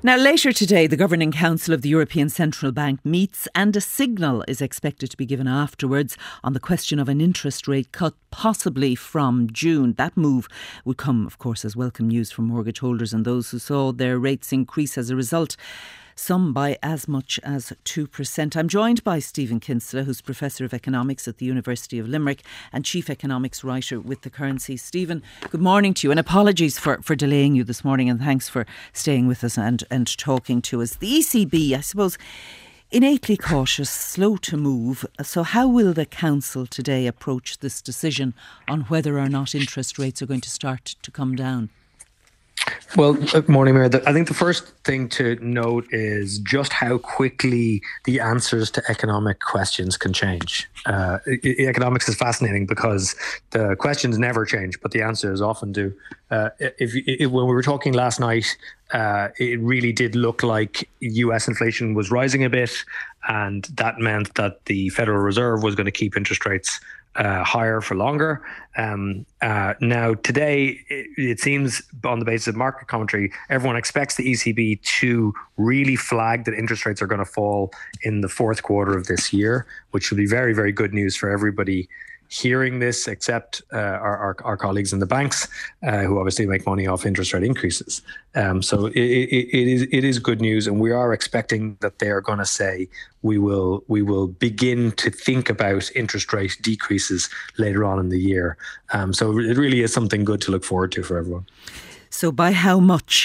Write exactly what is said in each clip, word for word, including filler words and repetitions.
Now, later today, the Governing Council of the European Central Bank meets and a signal is expected to be given afterwards on the question of an interest rate cut, possibly from June. That move would come, of course, as welcome news for mortgage holders and those who saw their rates increase as a result, some by as much as two percent. I'm joined by Stephen Kinsella, who's Professor of Economics at the University of Limerick and Chief Economics Writer with The Currency. Stephen, good morning to you, and apologies for, for delaying you this morning, and thanks for staying with us and, and talking to us. The E C B, I suppose, innately cautious, slow to move. So how will the Council today approach this decision on whether or not interest rates are going to start to come down? Well, good morning, Mayor. I think the first thing to note is just how quickly the answers to economic questions can change. Uh, economics is fascinating because the questions never change, but the answers often do. Uh, if, if when we were talking last night, uh, it really did look like U S inflation was rising a bit, and that meant that the Federal Reserve was going to keep interest rates Uh, higher for longer. Um, uh, now, today, it, it seems on the basis of market commentary, everyone expects the E C B to really flag that interest rates are going to fall in the fourth quarter of this year, which will be very, very good news for everybody hearing this, except uh, our, our, our colleagues in the banks, uh, who obviously make money off interest rate increases. Um, so it, it, it is it is good news, and we are expecting that they are going to say we will we will begin to think about interest rate decreases later on in the year. Um, so it really is something good to look forward to for everyone. So by how much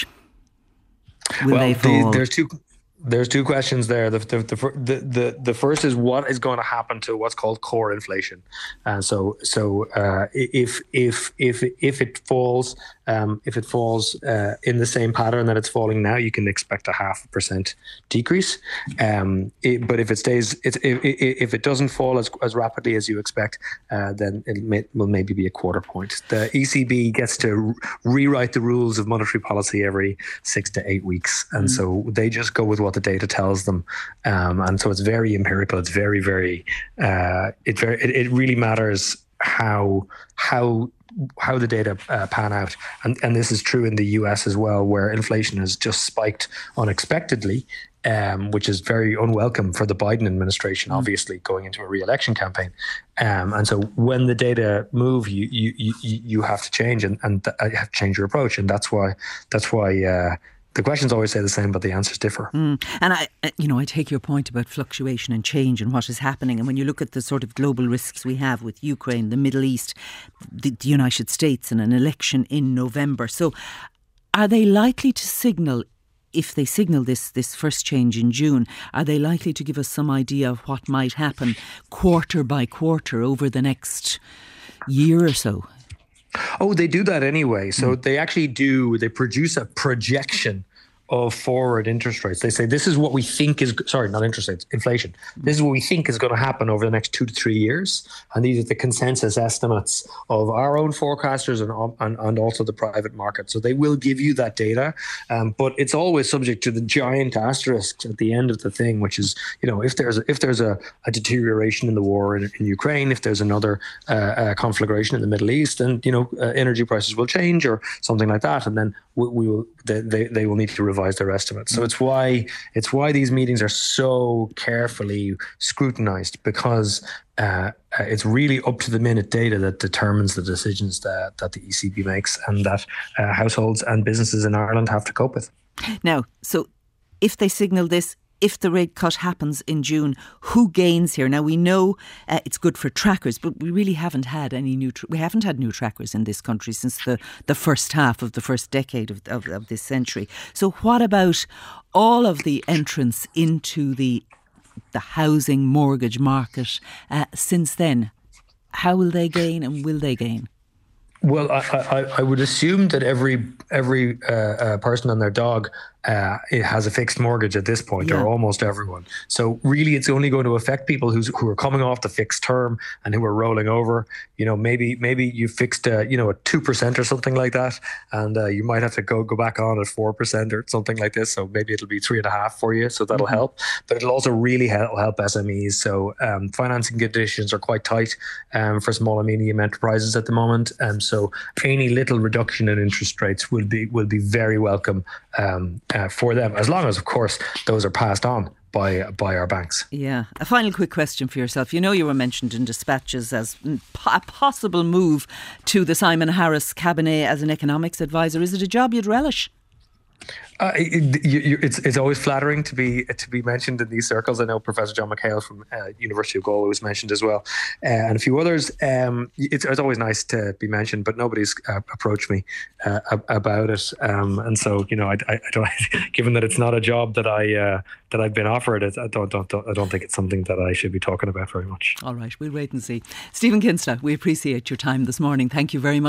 will well, they fall? The, there's two. There's two questions there. The the, the the the first is what is going to happen to what's called core inflation, and so so uh, if if if if it falls um, if it falls uh, in the same pattern that it's falling now, you can expect a half a percent decrease. Um, it, but if it stays, it's, if, if it doesn't fall as as rapidly as you expect, uh, then it may, will maybe be a quarter point. The E C B gets to re- rewrite the rules of monetary policy every six to eight weeks, and mm. so they just go with what the data tells them, um, and so it's very empirical. It's very, very. Uh, it very. It, it really matters how how how the data uh, pan out, and and this is true in the U S as well, where inflation has just spiked unexpectedly, um, which is very unwelcome for the Biden administration, obviously going into a re-election campaign. Um, and so when the data move, you you you you have to change and and th- have to change your approach, and that's why that's why. Uh, The questions always say the same, but the answers differ. Mm. And I, you know, I take your point about fluctuation and change and what is happening. And when you look at the sort of global risks we have with Ukraine, the Middle East, the, the United States, and an election in November. So, are they likely to signal, if they signal this this first change in June, are they likely to give us some idea of what might happen quarter by quarter over the next year or so? Oh, they do that anyway. So mm. they actually do, they produce a projection of forward interest rates. They say, this is what we think is, sorry, not interest rates, inflation. This is what we think is going to happen over the next two to three years. And these are the consensus estimates of our own forecasters and, and, and also the private market. So they will give you that data, um, but it's always subject to the giant asterisks at the end of the thing, which is, you know, if there's a, if there's a, a deterioration in the war in, in Ukraine, if there's another uh, uh, conflagration in the Middle East, then, you know, uh, energy prices will change or something like that. And then we, we will, they, they, they will need to revise their estimates. So it's why it's why these meetings are so carefully scrutinized, because uh, it's really up to the minute data that determines the decisions that, that the E C B makes and that uh, households and businesses in Ireland have to cope with. Now, so if they signal this, if the rate cut happens in June, who gains here? Now, we know uh, it's good for trackers, but we really haven't had any new, tra- we haven't had new trackers in this country since the, the first half of the first decade of, of, of this century. So what about all of the entrants into the, the housing mortgage market uh, since then? How will they gain, and will they gain? Well, I, I, I would assume that every every uh, uh, person and their dog uh, it has a fixed mortgage at this point, yeah. or almost everyone. So really, it's only going to affect people who's, who are coming off the fixed term and who are rolling over. You know, maybe maybe you fixed uh, you know a two percent or something like that, and uh, you might have to go go back on at four percent or something like this. So maybe it'll be three and a half for you. So that'll mm-hmm. help, but it'll also really help help S M Es. So um, financing conditions are quite tight um, for small and medium enterprises at the moment, and um, so any little reduction in interest rates will be will be very welcome um, uh, for them, as long as, of course, those are passed on by by our banks. Yeah. A final quick question for yourself. You know, you were mentioned in dispatches as a possible move to the Simon Harris cabinet as an economics advisor. Is it a job you'd relish? Uh, it, you, you, it's it's always flattering to be to be mentioned in these circles. I know Professor John McHale from uh, University of Galway was mentioned as well, uh, and a few others. Um, it's, it's always nice to be mentioned, but nobody's uh, approached me uh, about it. Um, and so, you know, I, I, I don't. Given that it's not a job that I uh, that I've been offered, I don't, don't don't I don't think it's something that I should be talking about very much. All right, we'll wait and see. Stephen Kinsella, we appreciate your time this morning. Thank you very much.